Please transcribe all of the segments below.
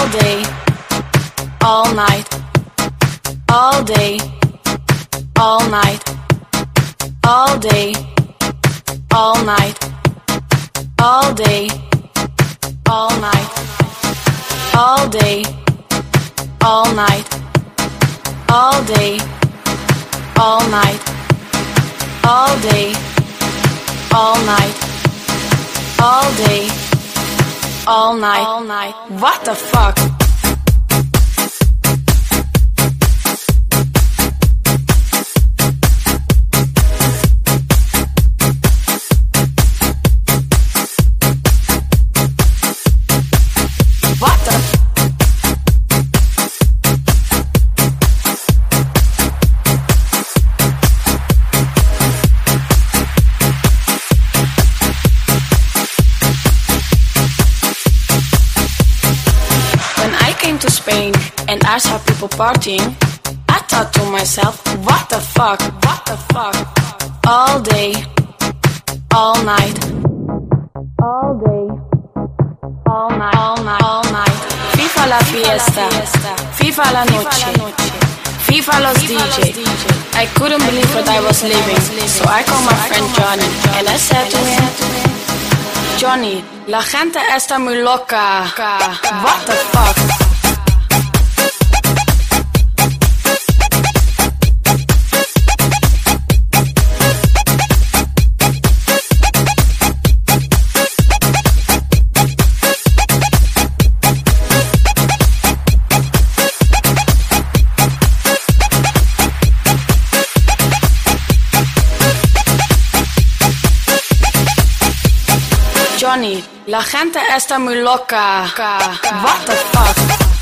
day, all night, all day, all night, all day, all night, all day, all night, all day, all night, all day, all night, all day, all night, all day, all night, all night. What the fuck? And I saw people partying. I thought to myself, what the fuck, what the fuck? All day, all night, all day, all night, all night, all night. FIFA la fiesta, FIFA la noche, FIFA los DJ. I couldn't believe what I was living, so I called my friend Johnny, and I said to him, Johnny, la gente está muy loca. What the fuck? Johnny, la gente está muy loca. What the fuck?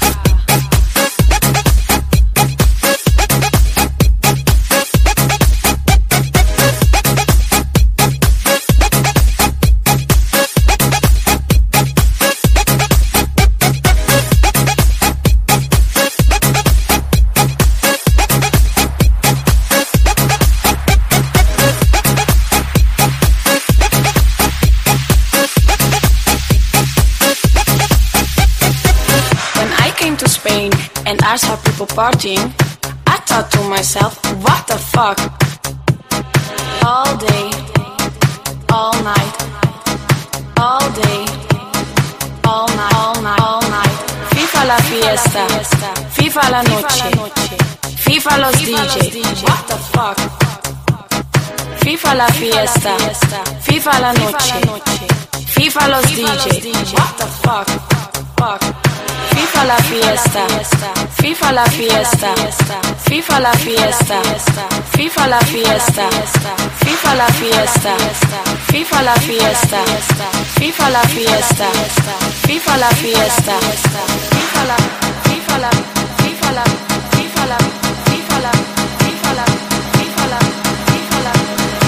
And I saw people partying. I thought to myself, what the fuck? All day, all night, all day, all night, all night, all night. FIFA la fiesta, FIFA la noche, FIFA los DJ. What the fuck? FIFA la fiesta, FIFA la noche, FIFA los DJ. What the fuck? Fuck. FIFA la fiesta, FIFA la fiesta, FIFA la fiesta, FIFA la fiesta, FIFA la fiesta, FIFA la fiesta, FIFA la fiesta, FIFA la fiesta, FIFA la, FIFA la, FIFA la, FIFA la, FIFA la, FIFA la, FIFA la, FIFA la.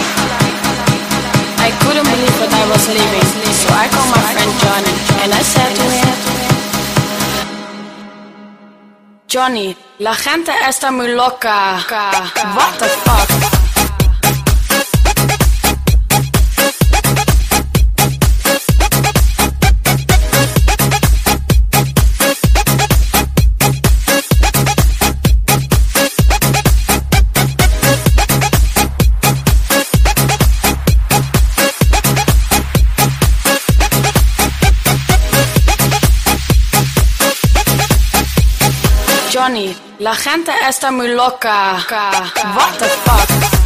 I couldn't believe what I was living, so I called my friend Johnny, and I said to him, Johnny, la gente está muy loca. What the fuck? Johnny, la gente está muy loca. What the fuck?